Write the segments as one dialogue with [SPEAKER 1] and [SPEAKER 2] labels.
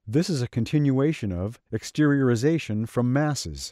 [SPEAKER 1] This is a continuation of exteriorization from masses.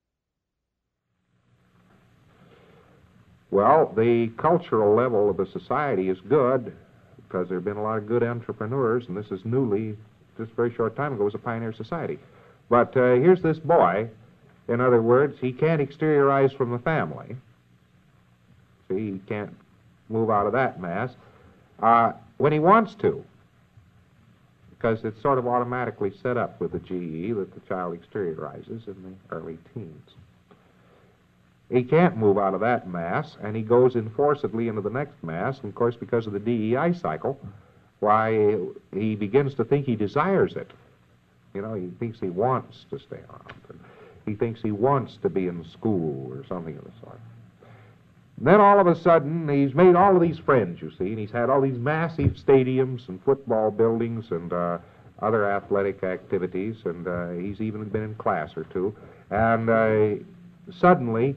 [SPEAKER 2] Well, the cultural level of the society is good because there have been a lot of good entrepreneurs, and this is newly, just a very short time ago, was a pioneer society. But here's this boy. In other words, he can't exteriorize from the family. See, he can't move out of that mass when he wants to, because it's sort of automatically set up with the GE that the child exteriorizes in the early teens. He can't move out of that mass, and he goes enforcedly into the next mass, and of course, because of the DEI cycle, why, he begins to think he desires it. You know, he thinks he wants to stay around. He thinks he wants to be in school or something of the sort. Then all of a sudden, he's made all of these friends, you see, and he's had all these massive stadiums and football buildings and other athletic activities, and he's even been in class or two. And suddenly,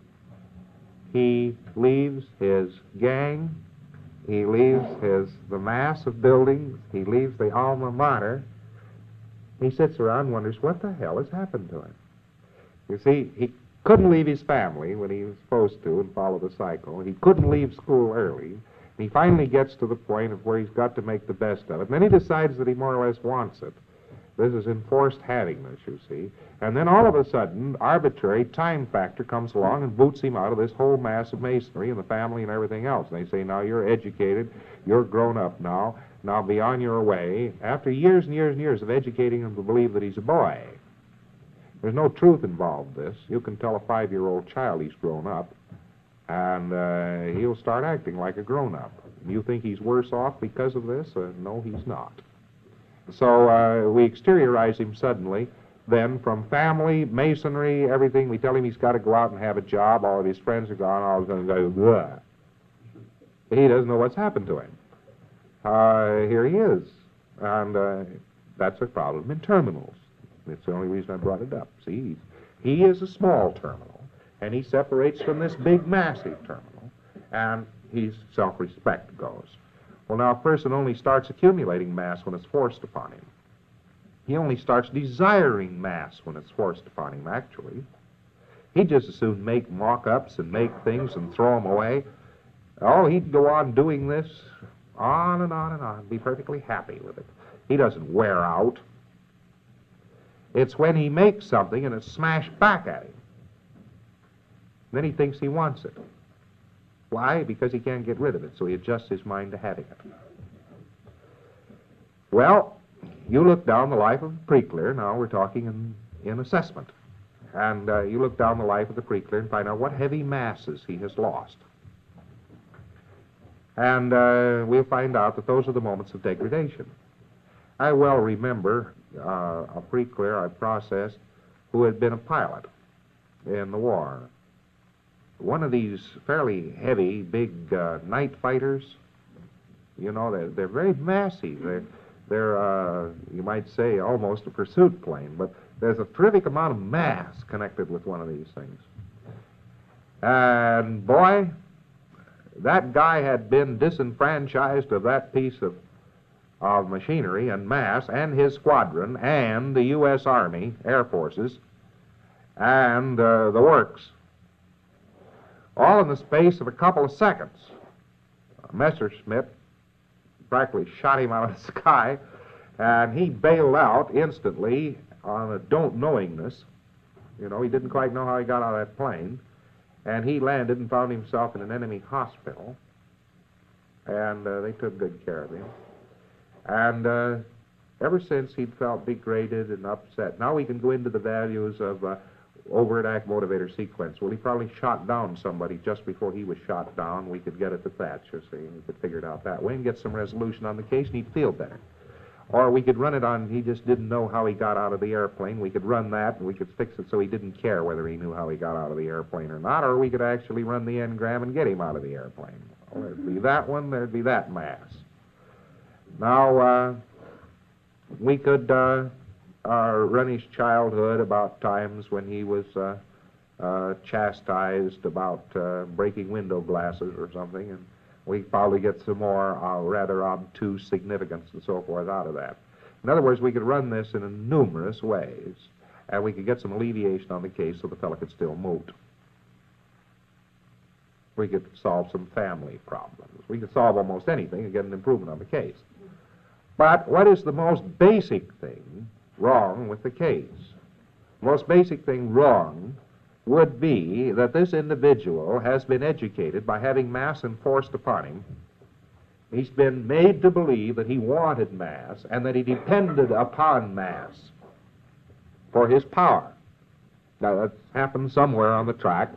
[SPEAKER 2] he leaves his gang, he leaves the mass of buildings, he leaves the alma mater. He sits around and wonders what the hell has happened to him. You see, he couldn't leave his family when he was supposed to and follow the cycle. He couldn't leave school early. And he finally gets to the point of where he's got to make the best of it. And then he decides that he more or less wants it. This is enforced having-ness, you see. And then all of a sudden, arbitrary time factor comes along and boots him out of this whole mass of masonry and the family and everything else. And they say, now you're educated, you're grown up now be on your way. After years and years and years of educating him to believe that he's a boy. There's no truth involved in this. You can tell a 5-year-old child he's grown up, and he'll start acting like a grown-up. You think he's worse off because of this? No, he's not. So we exteriorize him suddenly. Then from family, masonry, everything, we tell him he's got to go out and have a job. All of his friends are gone. All of them go, bleh. He doesn't know what's happened to him. Here he is. And that's a problem in terminals. It's the only reason I brought it up. See, he is a small terminal, and he separates from this big, massive terminal, and his self-respect goes. Well, now, a person only starts accumulating mass when it's forced upon him. He only starts desiring mass when it's forced upon him, actually. He'd just as soon make mock-ups and make things and throw them away. Oh, he'd go on doing this on and on and on, be perfectly happy with it. He doesn't wear out. It's when he makes something and it's smashed back at him. Then he thinks he wants it. Why? Because he can't get rid of it, so he adjusts his mind to having it. Well, you look down the life of a pre-clear. Now we're talking in assessment. And you look down the life of the pre-clear and find out what heavy masses he has lost. And we'll find out that those are the moments of degradation. I well remember a pre-clear I processed who had been a pilot in the war. One of these fairly heavy, big night fighters, you know, they're very massive. They're you might say, almost a pursuit plane, but there's a terrific amount of mass connected with one of these things. And boy, that guy had been disenfranchised of that piece of machinery and mass and his squadron and the U.S. Army, Air Forces, and the works, all in the space of a couple of seconds. Messerschmitt practically shot him out of the sky, and he bailed out instantly on a don't-knowingness. You know, he didn't quite know how he got out of that plane, and he landed and found himself in an enemy hospital, and they took good care of him. And ever since, he'd felt degraded and upset. Now we can go into the values of overt act motivator sequence. Well, he probably shot down somebody just before he was shot down. We could get it at that, you see. We could figure it out that way and get some resolution on the case, and he'd feel better. Or we could run it on, he just didn't know how he got out of the airplane. We could run that, and we could fix it so he didn't care whether he knew how he got out of the airplane or not, or we could actually run the engram and get him out of the airplane. Well, there'd be that one, there'd be that mass. Now, we could run his childhood about times when he was chastised about breaking window glasses or something, and we probably get some more rather obtuse significance and so forth out of that. In other words, we could run this in numerous ways, and we could get some alleviation on the case so the fellow could still moot. We could solve some family problems. We could solve almost anything and get an improvement on the case. But what is the most basic thing wrong with the case? The most basic thing wrong would be that this individual has been educated by having mass enforced upon him. He's been made to believe that he wanted mass and that he depended upon mass for his power. Now, that's happened somewhere on the track.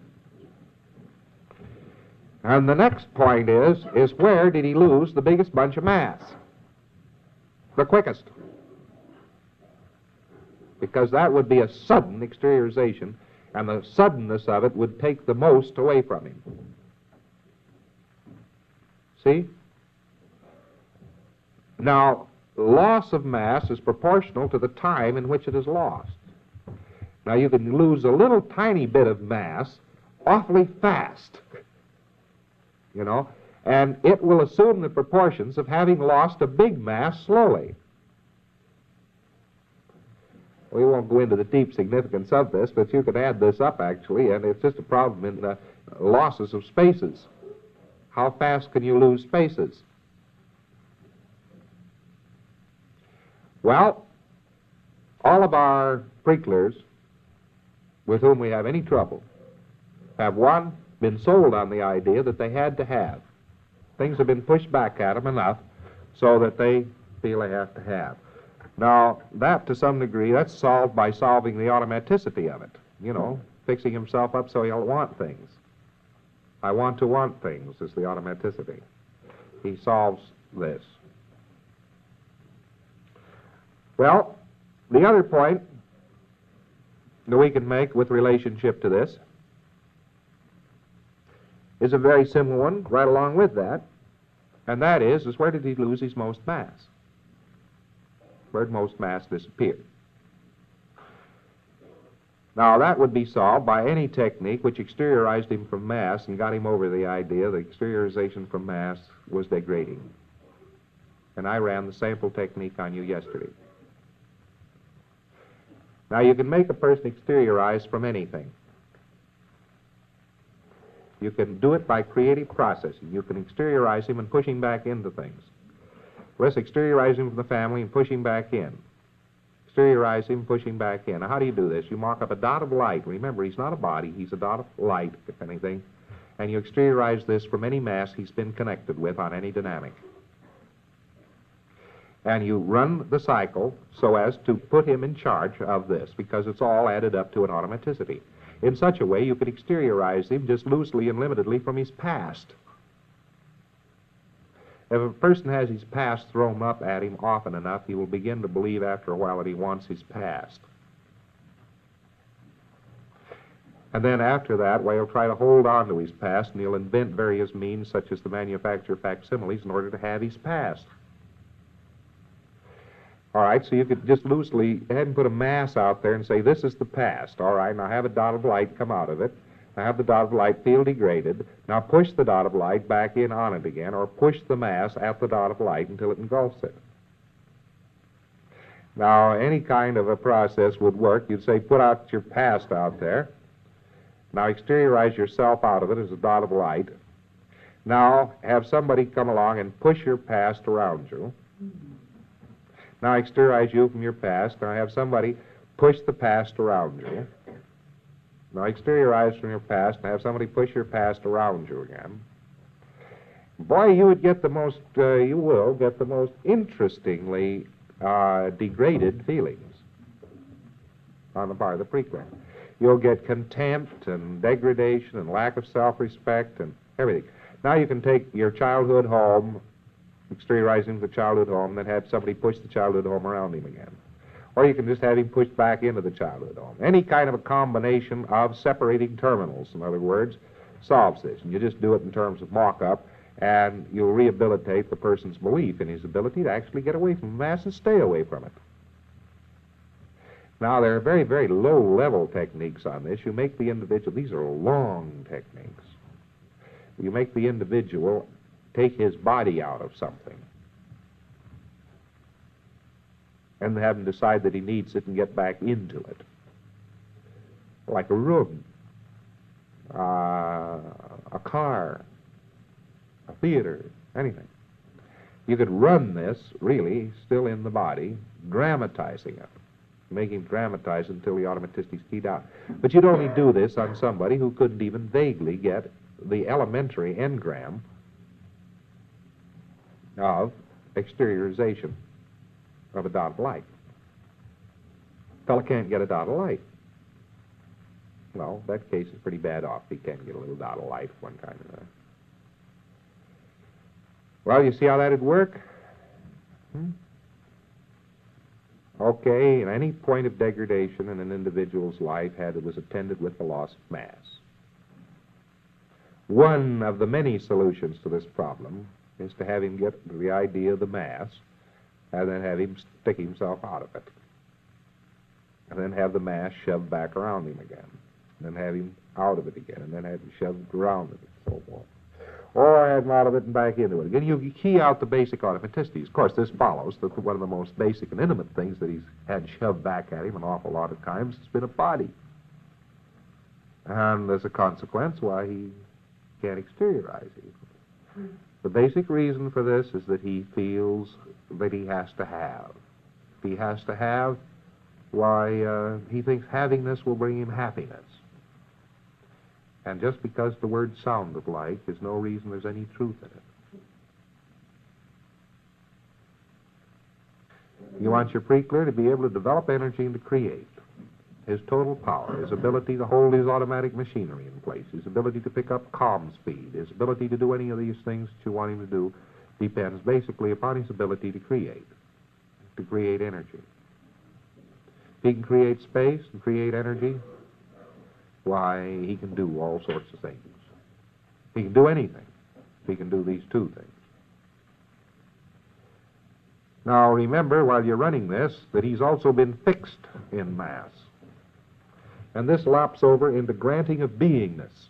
[SPEAKER 2] And the next point is where did he lose the biggest bunch of mass? The quickest. Because that would be a sudden exteriorization, and the suddenness of it would take the most away from him. See? Now, loss of mass is proportional to the time in which it is lost. Now, you can lose a little tiny bit of mass awfully fast, you know, and it will assume the proportions of having lost a big mass slowly. We won't go into the deep significance of this, but you could add this up, actually, and it's just a problem in the losses of spaces. How fast can you lose spaces? Well, all of our Preclers with whom we have any trouble have, one, been sold on the idea that they had to have. Things have been pushed back at them enough so that they feel they have to have. Now, that, to some degree, that's solved by solving the automaticity of it. You know, fixing himself up so he'll want things. I want to want things is the automaticity. He solves this. Well, the other point that we can make with relationship to this is a very similar one right along with that, and that is where did he lose his most mass? Where did most mass disappear? Now, that would be solved by any technique which exteriorized him from mass and got him over the idea that exteriorization from mass was degrading. And I ran the sample technique on you yesterday. Now, you can make a person exteriorize from anything. You can do it by creative processing. You can exteriorize him and push him back into things. Let's exteriorize him from the family and push him back in. Exteriorize him, push him back in. Now, how do you do this? You mark up a dot of light. Remember, he's not a body. He's a dot of light, if anything. And you exteriorize this from any mass he's been connected with on any dynamic. And you run the cycle so as to put him in charge of this, because it's all added up to an automaticity. In such a way, you can exteriorize him just loosely and limitedly from his past. If a person has his past thrown up at him often enough, he will begin to believe after a while that he wants his past. And then after that, well, he'll try to hold on to his past, and he'll invent various means, such as the manufacture of facsimiles, in order to have his past. All right, so you could just loosely go ahead and put a mass out there and say, this is the past. All right, now have a dot of light come out of it. Now have the dot of light feel degraded. Now push the dot of light back in on it again, or push the mass at the dot of light until it engulfs it. Now, any kind of a process would work. You'd say, put out your past out there. Now exteriorize yourself out of it as a dot of light. Now have somebody come along and push your past around you. Now exteriorize you from your past. Now have somebody push the past around you. Now exteriorize from your past and have somebody push your past around you again. Boy, you would get the most, you will get the most interestingly degraded feelings on the part of the Precler. You'll get contempt and degradation and lack of self-respect and everything. Now you can take your childhood home, exteriorize him to the childhood home, and then have somebody push the childhood home around him again. Or you can just have him pushed back into the childhood home. Any kind of a combination of separating terminals, in other words, solves this. And you just do it in terms of mock-up, and you'll rehabilitate the person's belief in his ability to actually get away from mass and stay away from it. Now, there are very, very low-level techniques on this. You make the individual, these are long techniques. You make the individual take his body out of something. and have him decide that he needs it and get back into it. Like a room, a car, a theater, anything. You could run this, really, still in the body, dramatizing it, making him dramatize until the automaticity's keyed out. But you'd only do this on somebody who couldn't even vaguely get the elementary engram of exteriorization of a dot of light. Fellow can't get a dot of light. Well, that case is pretty bad off. He can't get a little dot of light of one kind or another. Well, you see how that'd work? Okay, and any point of degradation in an individual's life was attended with the loss of mass. One of the many solutions to this problem is to have him get the idea of the mass and then have him stick himself out of it. And then have the mass shoved back around him again. And then have him out of it again. And then have him shoved around it and so forth. Or have him out of it and back into it again. You key out the basic automaticities. Of course, this follows that one of the most basic and intimate things that he's had shoved back at him an awful lot of times has been a body. And as a consequence, why he can't exteriorize it. The basic reason for this is that he feels that he has to have. If he has to have, why, he thinks having this will bring him happiness. And just because the word sounded like is no reason there's any truth in it. You want your Preakler to be able to develop energy and to create. His total power, his ability to hold his automatic machinery in place, his ability to pick up calm speed, his ability to do any of these things that you want him to do depends basically upon his ability to create energy. If he can create space and create energy, why, he can do all sorts of things. He can do anything if he can do these two things. Now, remember, while you're running this, that he's also been fixed in mass. And this laps over into granting of beingness.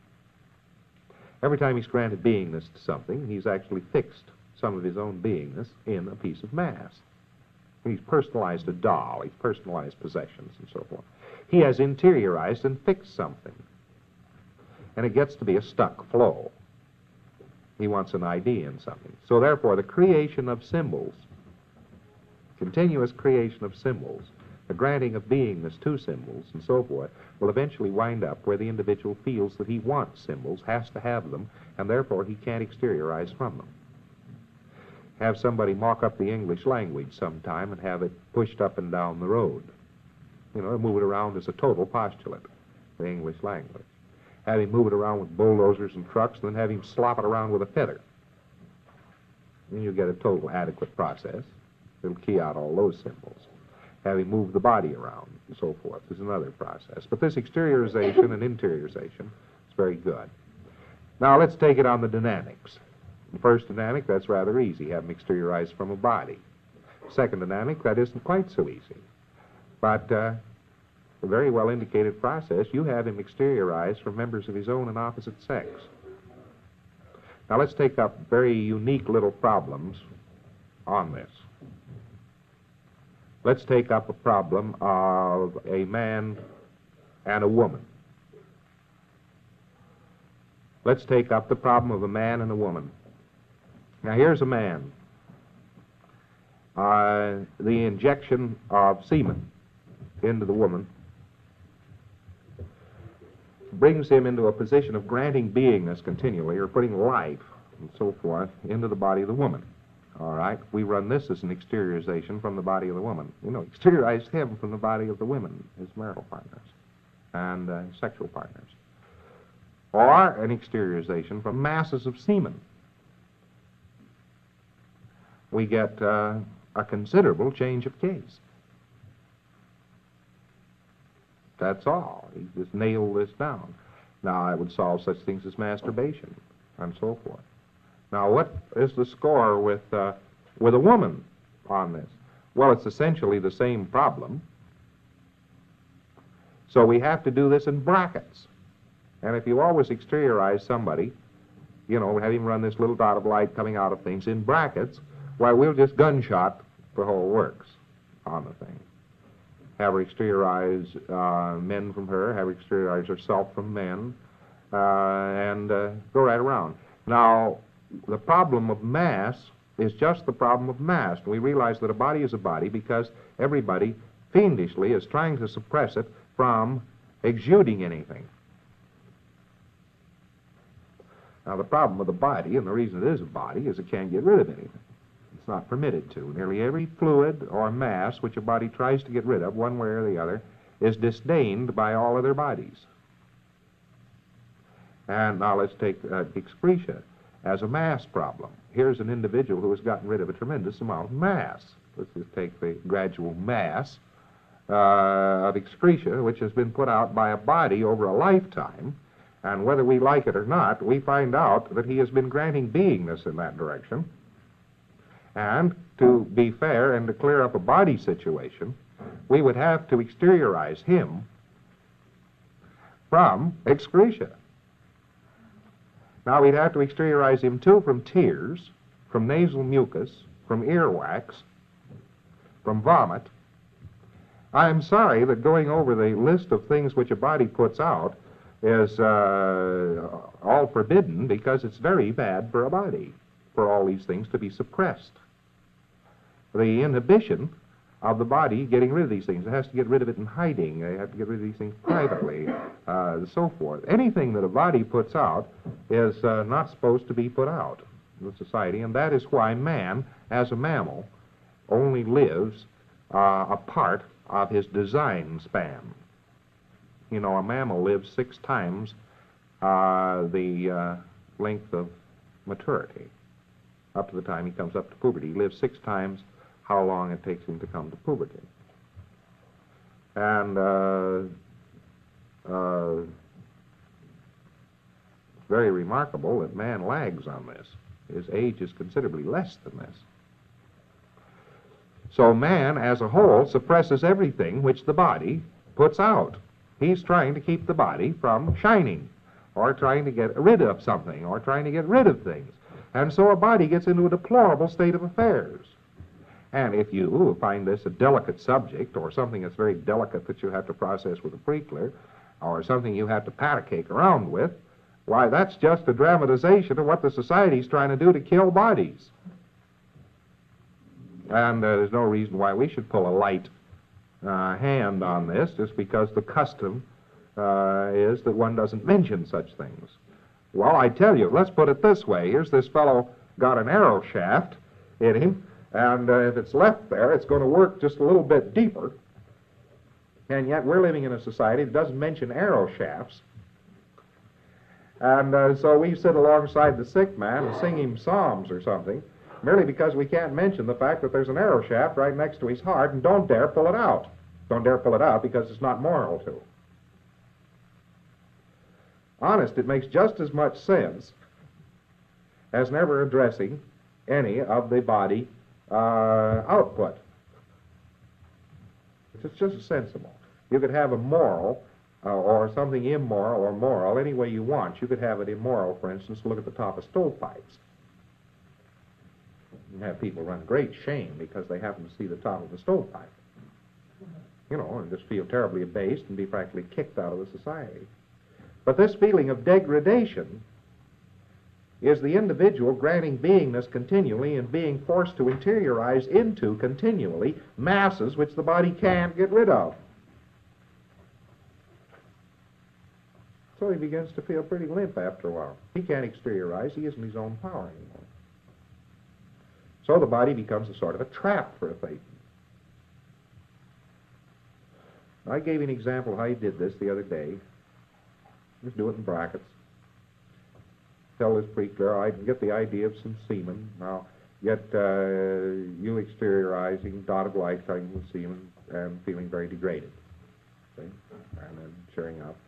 [SPEAKER 2] Every time he's granted beingness to something, he's actually fixed some of his own beingness in a piece of mass. He's personalized a doll, he's personalized possessions, and so forth. He has interiorized and fixed something. And it gets to be a stuck flow. He wants an idea in something. So therefore, the creation of symbols, continuous creation of symbols, the granting of beingness to symbols, and so forth, will eventually wind up where the individual feels that he wants symbols, has to have them, and therefore he can't exteriorize from them. Have somebody mock up the English language sometime and have it pushed up and down the road. You know, move it around as a total postulate, the English language. Have him move it around with bulldozers and trucks, and then have him slop it around with a feather. And you get a total adequate process. It'll key out all those symbols. Have him move the body around, and so forth. There's another process. But this exteriorization and interiorization is very good. Now, let's take it on the dynamics. The first dynamic, that's rather easy. Have him exteriorize from a body. Second dynamic, that isn't quite so easy. But a very well indicated process, you have him exteriorize from members of his own and opposite sex. Now let's take up very unique little problems on this. Let's take up a problem of a man and a woman. Let's take up the problem of a man and a woman. Now here's a man. The injection of semen into the woman brings him into a position of granting beingness continually, or putting life and so forth into the body of the woman. All right, we run this as an exteriorization from the body of the woman. You know, exteriorize him from the body of the women, his marital partners and sexual partners. Or an exteriorization from masses of semen. We get a considerable change of case. That's all. He just nailed this down. Now, I would solve such things as masturbation and so forth. Now, what is the score with a woman on this? Well, it's essentially the same problem. So we have to do this in brackets. And if you always exteriorize somebody, you know, have him run this little dot of light coming out of things in brackets, why, we'll just gunshot the whole works. on the thing. Have her exteriorize men from her, have her exteriorize herself from men, and go right around. Now, the problem of mass is just the problem of mass. We realize that a body is a body because everybody fiendishly is trying to suppress it from exuding anything. Now, the problem with the body, and the reason it is a body, is it can't get rid of anything. It's not permitted to. Nearly every fluid or mass which a body tries to get rid of, one way or the other, is disdained by all other bodies. And now let's take excretia as a mass problem. Here's an individual who has gotten rid of a tremendous amount of mass. Let's just take the gradual mass of excretia, which has been put out by a body over a lifetime, and whether we like it or not, we find out that he has been granting beingness in that direction. And to be fair and to clear up a body situation, we would have to exteriorize him from excretia. Now, we'd have to exteriorize him, too, from tears, from nasal mucus, from earwax, from vomit. I'm sorry that going over the list of things which a body puts out is all forbidden, because it's very bad for a body for all these things to be suppressed. The inhibition of the body getting rid of these things, it has to get rid of it in hiding, they have to get rid of these things privately, and so forth. Anything that a body puts out is not supposed to be put out in society, and that is why man, as a mammal, only lives a part of his design span. You know, a mammal lives 6 times the length of maturity. Up to the time he comes up to puberty, he lives 6 times how long it takes him to come to puberty. And it's very remarkable that man lags on this. His age is considerably less than this. So man, as a whole, suppresses everything which the body puts out. He's trying to keep the body from shining, or trying to get rid of something, or trying to get rid of things. And so a body gets into a deplorable state of affairs. And if you find this a delicate subject, or something that's very delicate that you have to process with a prickler, or something you have to pat a cake around with, why, that's just a dramatization of what the society's trying to do to kill bodies. And there's no reason why we should pull a light hand on this, just because the custom is that one doesn't mention such things. Well, I tell you, let's put it this way. Here's this fellow got an arrow shaft in him, and if it's left there, it's going to work just a little bit deeper. And yet we're living in a society that doesn't mention arrow shafts. And so we sit alongside the sick man and sing him psalms or something, merely because we can't mention the fact that there's an arrow shaft right next to his heart, and don't dare pull it out. Don't dare pull it out because it's not moral to. Honest, it makes just as much sense as never addressing any of the body output. It's just as sensible. You could have a moral or something immoral or moral any way you want. You could have it immoral, for instance, look at the top of stovepipes. You have people run great shame because they happen to see the top of the stovepipe. You know, and just feel terribly abased and be practically kicked out of the society. But this feeling of degradation is the individual granting beingness continually and being forced to interiorize into continually masses which the body can't get rid of. So he begins to feel pretty limp after a while. He can't exteriorize. He isn't his own power anymore. So the body becomes a sort of a trap for a Thetan. I gave you an example of how he did this the other day. Just do it in brackets. Tell this prickler, I can get the idea of some semen. Now, get you exteriorizing dotted light talking with semen and feeling very degraded. See? And then cheering up.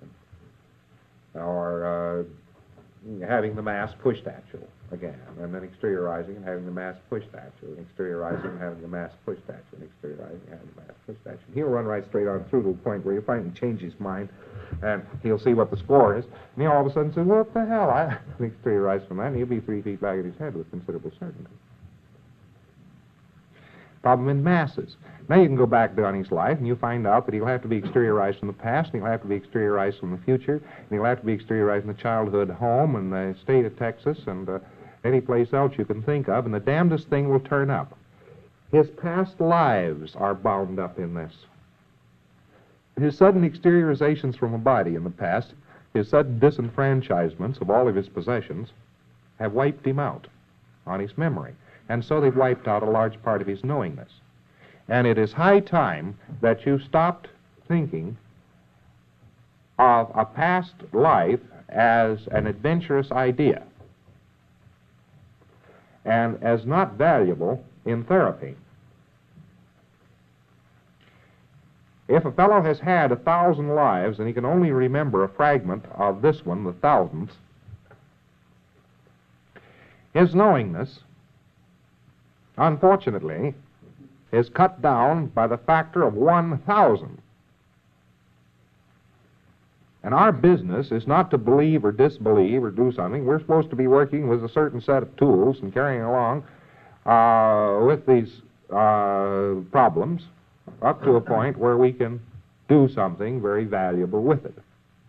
[SPEAKER 2] Or having the mass pushed at you again, and then exteriorizing and having the mass pushed at you, and exteriorizing and having the mass pushed at you, and exteriorizing and having the mass pushed at you. And he'll run right straight on through to the point where you'll finally change his mind, and he'll see what the score is, and he'll all of a sudden say, what the hell? I exteriorize from that, and he'll be 3 feet back at his head with considerable certainty. Problem in masses. Now you can go back down his life and you find out that he'll have to be exteriorized from the past, and he'll have to be exteriorized from the future, and he'll have to be exteriorized in the childhood home and the state of Texas and any place else you can think of, and the damnedest thing will turn up. His past lives are bound up in this. His sudden exteriorizations from a body in the past, his sudden disenfranchisements of all of his possessions, have wiped him out on his memory. And so they've wiped out a large part of his knowingness. And it is high time that you stopped thinking of a past life as an adventurous idea and as not valuable in therapy. If a fellow has had 1,000 lives and he can only remember a fragment of this one, the 1,000th, his knowingness, unfortunately, is cut down by the factor of 1,000. And our business is not to believe or disbelieve or do something. We're supposed to be working with a certain set of tools and carrying along with these problems up to a point where we can do something very valuable with it.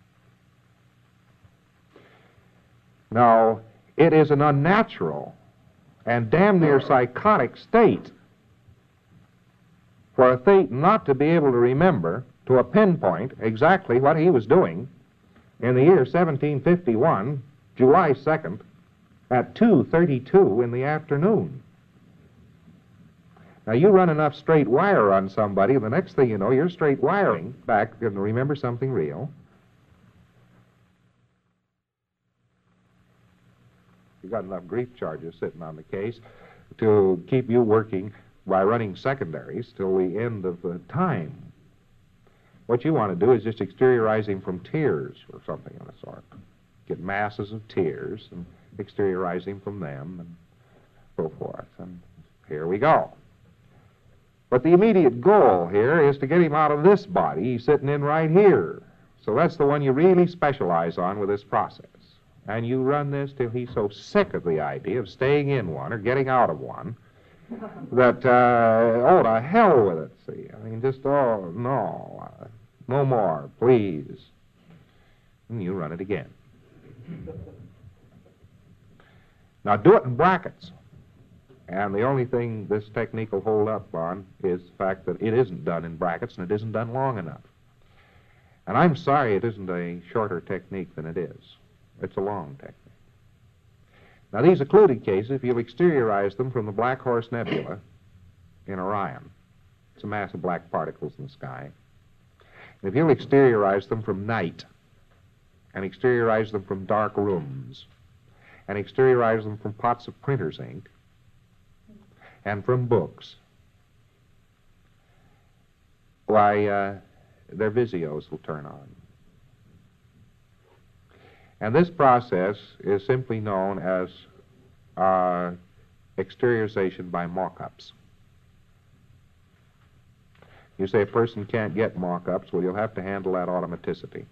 [SPEAKER 2] Now, it is an unnatural and damn near psychotic state for a Thetan not to be able to remember to a pinpoint exactly what he was doing in the year 1751, July 2nd, at 2:32 in the afternoon. Now, you run enough straight wire on somebody, the next thing you know, you're straight wiring back and remember something real. You've got enough grief charges sitting on the case to keep you working by running secondaries till the end of the time. What you want to do is just exteriorize him from tears or something of the sort. Get masses of tears and exteriorize him from them and so forth. And here we go. But the immediate goal here is to get him out of this body he's sitting in right here. So that's the one you really specialize on with this process. And you run this till he's so sick of the idea of staying in one or getting out of one that, oh, to hell with it, see. I mean, just, oh, no, no more, please. And you run it again. Now, do it in brackets. And the only thing this technique will hold up on is the fact that it isn't done in brackets and it isn't done long enough. And I'm sorry it isn't a shorter technique than it is. It's a long technique. Now, these occluded cases, if you'll exteriorize them from the Black Horse Nebula in Orion, it's a mass of black particles in the sky. And if you'll exteriorize them from night, and exteriorize them from dark rooms, and exteriorize them from pots of printer's ink, and from books, why, their Visios will turn on. And this process is simply known as exteriorization by mock-ups. You say a person can't get mock-ups, well, you'll have to handle that automaticity.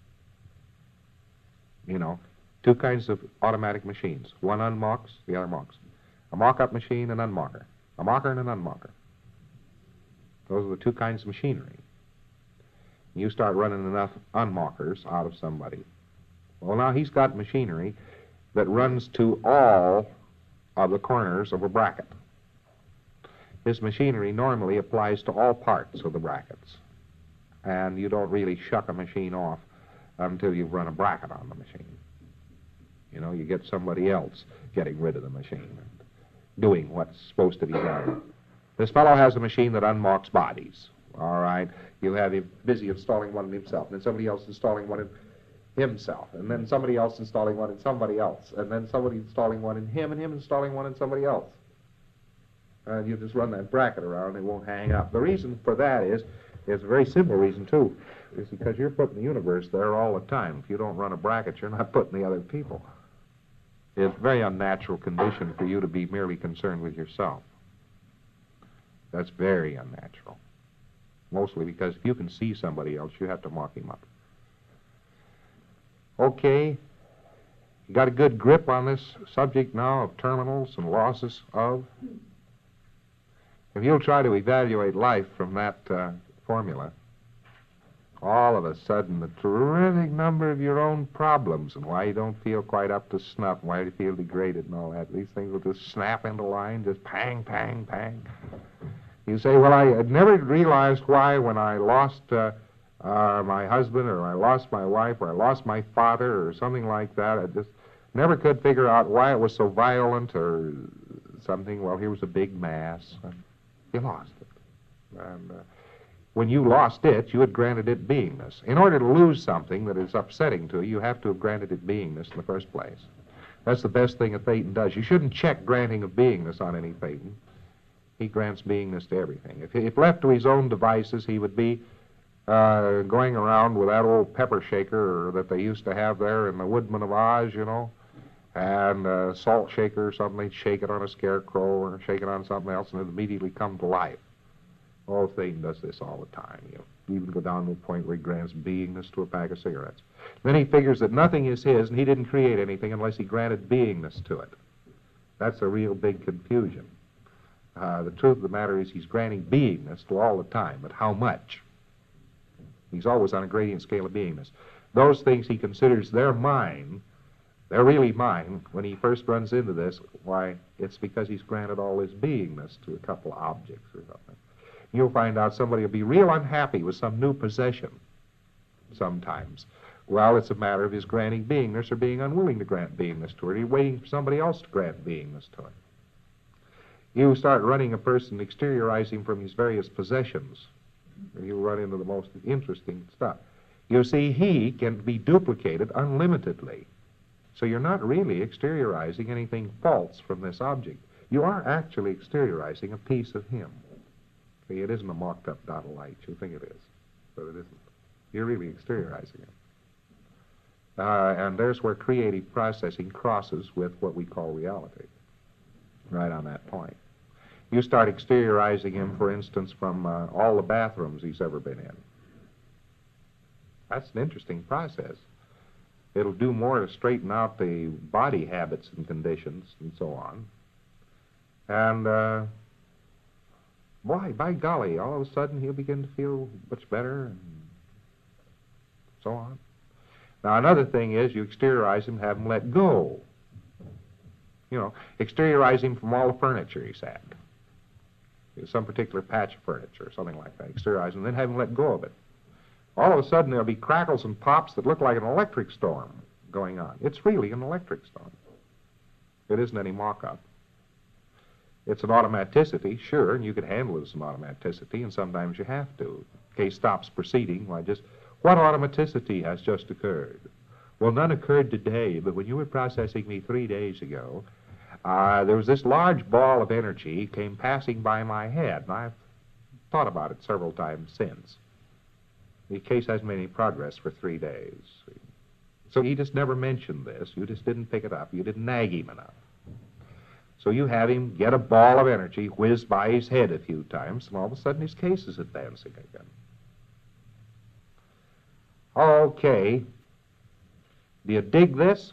[SPEAKER 2] You know, two kinds of automatic machines. One unmocks, the other mocks. A mock-up machine and unmocker. A mocker and an unmocker. Those are the two kinds of machinery. You start running enough unmockers out of somebody. Well, now he's got machinery that runs to all of the corners of a bracket. His machinery normally applies to all parts of the brackets. And you don't really shuck a machine off until you've run a bracket on the machine. You know, you get somebody else getting rid of the machine and doing what's supposed to be done. This fellow has a machine that unmocks bodies. All right? You have him busy installing one in himself, and then somebody else installing one in himself, and then somebody else installing one in somebody else, and then somebody installing one in him, and him installing one in somebody else. And you just run that bracket around, and it won't hang up. The reason for that is a very simple reason, too, is because you're putting the universe there all the time. If you don't run a bracket, you're not putting the other people. It's a very unnatural condition for you to be merely concerned with yourself. That's very unnatural. Mostly because if you can see somebody else, you have to mock him up. Okay, you got a good grip on this subject now of terminals and losses of? If you'll try to evaluate life from that formula, all of a sudden the terrific number of your own problems and why you don't feel quite up to snuff, why you feel degraded and all that, these things will just snap into line, just pang, pang, pang. You say, well, I had never realized why when I lost my husband, or I lost my wife, or I lost my father, or something like that. I just never could figure out why it was so violent or something. Well, here was a big mass. You lost it. And when you lost it, you had granted it beingness. In order to lose something that is upsetting to you, you have to have granted it beingness in the first place. That's the best thing a Thetan does. You shouldn't check granting of beingness on any Thetan. He grants beingness to everything. If left to his own devices, he would be going around with that old pepper shaker that they used to have there in the Woodman of Oz, you know, and a salt shaker or something. They'd shake it on a scarecrow or shake it on something else, and it'd immediately come to life. Oh, Thetan does this all the time. You even go down to the point where he grants beingness to a pack of cigarettes. Then he figures that nothing is his, and he didn't create anything unless he granted beingness to it. That's a real big confusion. The truth of the matter is he's granting beingness to all the time, but how much? He's always on a gradient scale of beingness. Those things he considers they're mine, they're really mine. When he first runs into this, why, it's because he's granted all his beingness to a couple of objects or something. You'll find out somebody will be real unhappy with some new possession sometimes. Well, it's a matter of his granting beingness or being unwilling to grant beingness to it. He's waiting for somebody else to grant beingness to it. You start running a person, exteriorizing from his various possessions, and you run into the most interesting stuff. You see, he can be duplicated unlimitedly. So you're not really exteriorizing anything false from this object. You are actually exteriorizing a piece of him. See, it isn't a mocked-up dot of light. You think it is, but it isn't. You're really exteriorizing it. And there's where creative processing crosses with what we call reality, right on that point. You start exteriorizing him, for instance, from all the bathrooms he's ever been in. That's an interesting process. It'll do more to straighten out the body habits and conditions and so on. And, boy, by golly, all of a sudden he'll begin to feel much better and so on. Now, another thing is you exteriorize him, have him let go. You know, exteriorize him from all the furniture he's had. Some particular patch of furniture or something like that. Exteriorize him, then have him let go of it. All of a sudden there'll be crackles and pops that look like an electric storm going on. It's really an electric storm. It isn't any mock-up. It's an automaticity, sure, and you can handle it as an automaticity, and sometimes you have to. The case stops proceeding, why just, what automaticity has just occurred? Well, none occurred today, but when you were processing me 3 days ago, there was this large ball of energy came passing by my head, and I've thought about it several times since. The case hasn't made any progress for 3 days. So he just never mentioned this. You just didn't pick it up. You didn't nag him enough. So you have him get a ball of energy whiz by his head a few times, and all of a sudden his case is advancing again. Okay. Do you dig this?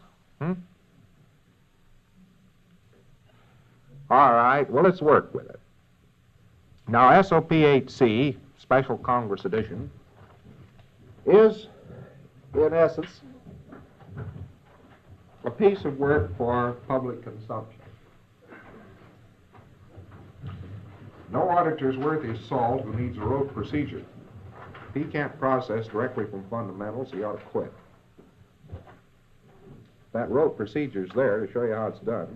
[SPEAKER 2] All right, well, let's work with it. Now, SOP 8C, Special Congress Edition, is, in essence, a piece of work for public consumption. No auditor's worth his salt who needs a rote procedure. If he can't process directly from fundamentals, he ought to quit. That rote procedure's there to show you how it's done.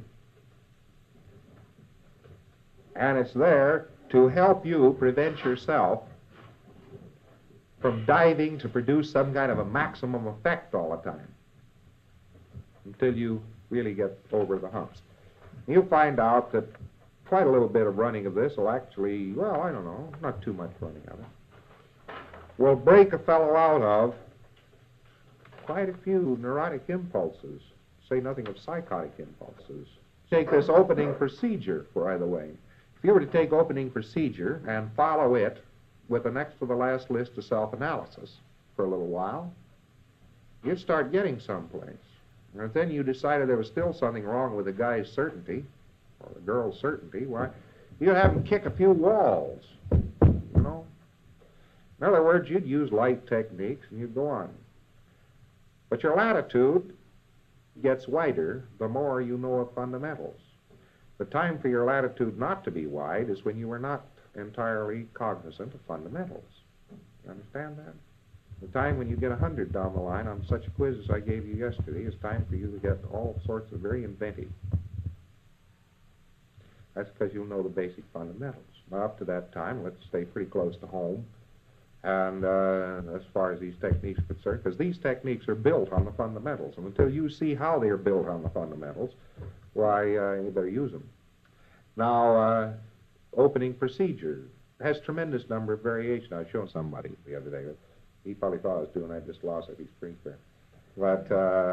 [SPEAKER 2] And it's there to help you prevent yourself from diving to produce some kind of a maximum effect all the time until you really get over the humps. You'll find out that quite a little bit of running of this will actually, well, I don't know, not too much running of it, will break a fellow out of quite a few neurotic impulses, say nothing of psychotic impulses. Take this opening procedure, by the way. If you were to take opening procedure and follow it with the next to the last list of self-analysis for a little while, you'd start getting someplace. And if then you decided there was still something wrong with the guy's certainty, or the girl's certainty, why, You'd have them kick a few walls, you know. In other words, you'd use light techniques and you'd go on. But your latitude gets wider the more you know of fundamentals. The time for your latitude not to be wide is when you are not entirely cognizant of fundamentals. You understand that? The time when you get 100 down the line on such a quiz as I gave you yesterday is time for you to get all sorts of very inventive. That's because you'll know the basic fundamentals. Now, up to that time, let's stay pretty close to home. And as far as these techniques are concerned, because these techniques are built on the fundamentals. And until you see how they're built on the fundamentals, why, you better use them. Now, opening procedure has tremendous number of variation. I was showing somebody the other day. He probably thought I was doing that, just lost it. He's Springsteen. But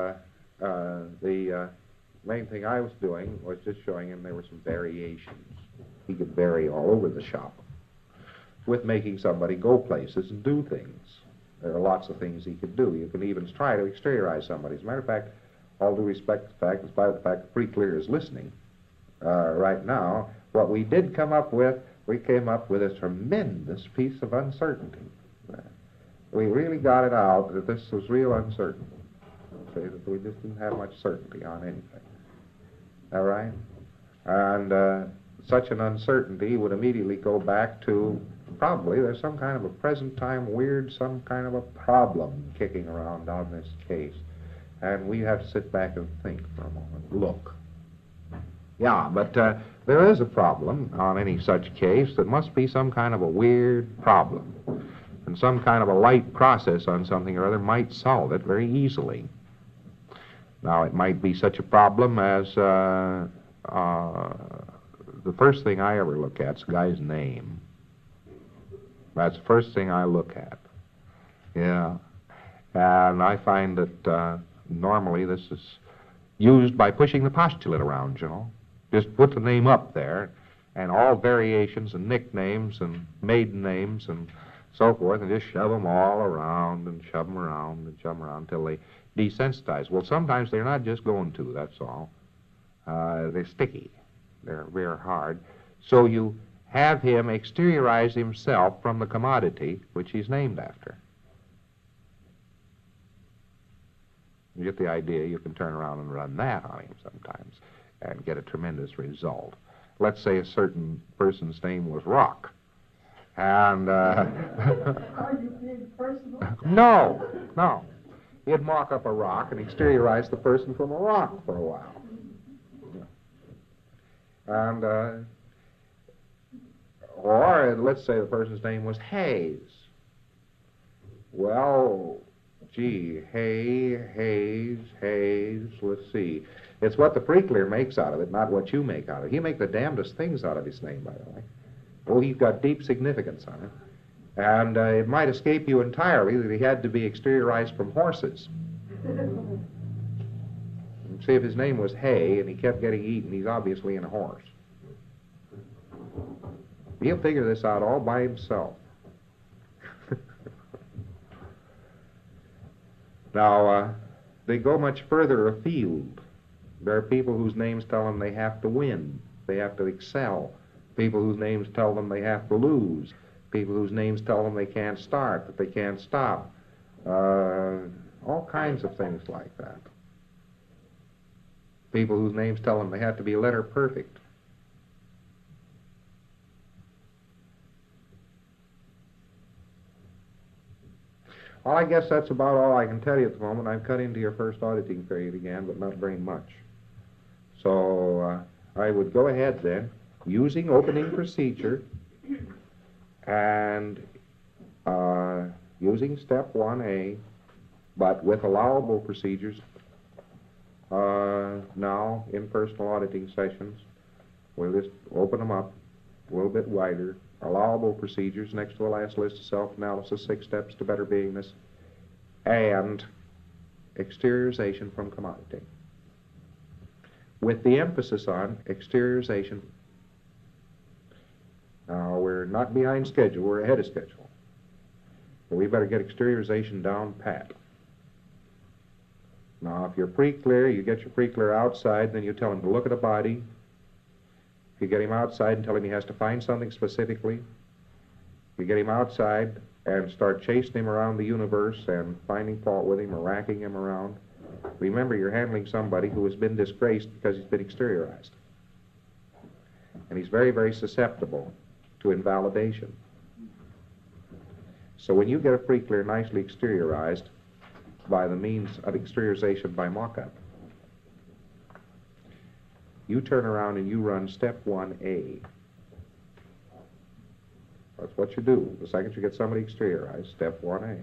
[SPEAKER 2] the main thing I was doing was just showing him there were some variations. He could vary all over the shop with making somebody go places and do things. There are lots of things he could do. You can even try to exteriorize somebody. As a matter of fact, all due respect to the fact, in spite of the fact that Pretty Clear is listening right now, what we did come up with, we came up with a tremendous piece of uncertainty. We really got it out that this was real uncertain. See, that we just didn't have much certainty on anything. All right? And such an uncertainty would immediately go back to probably there's some kind of a present time weird, some kind of a problem kicking around on this case. And we have to sit back and think for a moment. Look. Yeah, but there is a problem on any such case that must be some kind of a weird problem. And some kind of a light process on something or other might solve it very easily. Now, it might be such a problem as the first thing I ever look at is a guy's name. That's the first thing I look at. Yeah. And I find that normally this is used by pushing the postulate around, you know. Just put the name up there, and all variations and nicknames and maiden names and so forth, and just shove them all around and shove them around and shove them around until they desensitize. Well, sometimes they're not just going to, that's all. They're sticky. They're very hard. So you have him exteriorize himself from the commodity which he's named after. You get the idea. You can turn around and run that on him sometimes and get a tremendous result. Let's say a certain person's name was Rock. And
[SPEAKER 3] Are you being personal?
[SPEAKER 2] No. He'd mock up a rock and exteriorize the person from a rock for a while. And or let's say the person's name was Hayes. Well, gee, Hayes, let's see. It's what the Preclear makes out of it, not what you make out of it. He make the damnedest things out of his name, by the way. Oh, he's got deep significance on it. And it might escape you entirely that he had to be exteriorized from horses. See, if his name was Hay and he kept getting eaten, he's obviously in a horse. He'll figure this out all by himself. Now, they go much further afield. There are people whose names tell them they have to win, they have to excel. People whose names tell them they have to lose. People whose names tell them they can't start, that they can't stop. All kinds of things like that. People whose names tell them they have to be letter perfect. Well, I guess that's about all I can tell you at the moment. I've cut into your first auditing period again, but not very much. So I would go ahead then, using opening procedure and using step 1A, but with allowable procedures. Now, in personal auditing sessions, we'll just open them up a little bit wider. Allowable procedures next to the last list of self-analysis, 6 steps to better beingness, and exteriorization from commodity. With the emphasis on exteriorization. Now, we're not behind schedule, we're ahead of schedule. But we better get exteriorization down pat. Now, if you're pre-clear, you get your pre-clear outside, then you tell him to look at a body. If You get him outside and tell him he has to find something specifically. You get him outside and start chasing him around the universe and finding fault with him or racking him around. Remember, you're handling somebody who has been disgraced because he's been exteriorized. And he's very, very susceptible to invalidation. So when you get a pre-clear nicely exteriorized by the means of exteriorization by mock-up, you turn around and you run step 1A. That's what you do. The second you get somebody exteriorized, step 1A.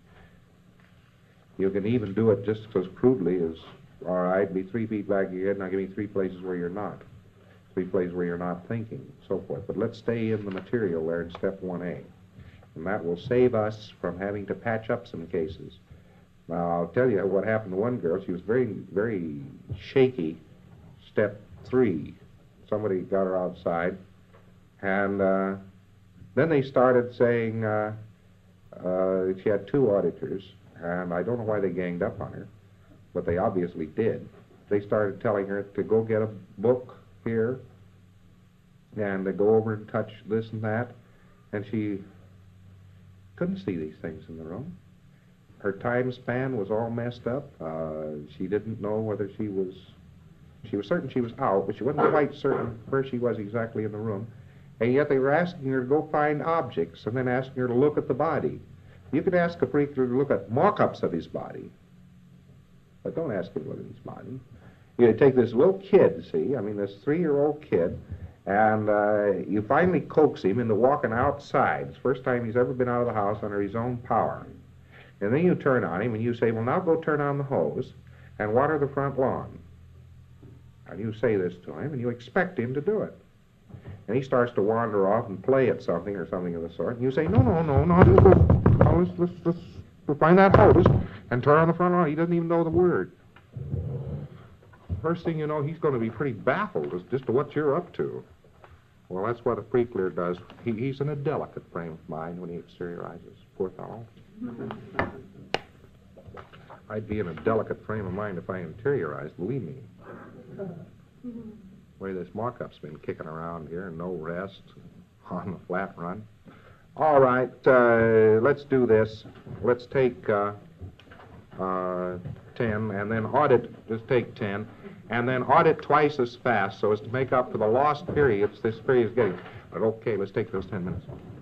[SPEAKER 2] You can even do it just as crudely as, all right, be 3 feet back of your head, now give me 3 places where you're not. 3 places where you're not thinking, so forth. But let's stay in the material there in step 1A. And that will save us from having to patch up some cases. Now, I'll tell you what happened to one girl. She was very, very shaky. Step 3. Somebody got her outside. And then they started saying she had 2 auditors. And I don't know why they ganged up on her, but they obviously did. They started telling her to go get a book here and to go over and touch this and that. And she couldn't see these things in the room. Her time span was all messed up. She didn't know whether she was certain she was out, but she wasn't quite certain where she was exactly in the room. And yet they were asking her to go find objects and then asking her to look at the body. You could ask a pre-clear to look at mock-ups of his body, but don't ask him to look at his body. You take this little kid, see, I mean this 3-year-old kid, and you finally coax him into walking outside. It's the first time he's ever been out of the house under his own power. And then you turn on him and you say, well, now go turn on the hose and water the front lawn. And you say this to him and you expect him to do it. And he starts to wander off and play at something or something of the sort. And you say, no, let's find that hose and turn on the front lawn. He doesn't even know the word. First thing you know, he's going to be pretty baffled as just to what you're up to. Well, that's what a pre-clear does. He's in a delicate frame of mind when he exteriorizes. Poor fellow. I'd be in a delicate frame of mind if I interiorized, believe me. The way this mock-up's been kicking around here, no rest, on the flat run. All right, let's do this. Let's take 10 and then audit, just take 10, and then audit twice as fast so as to make up for the lost periods this period is getting. But okay, let's take those 10 minutes.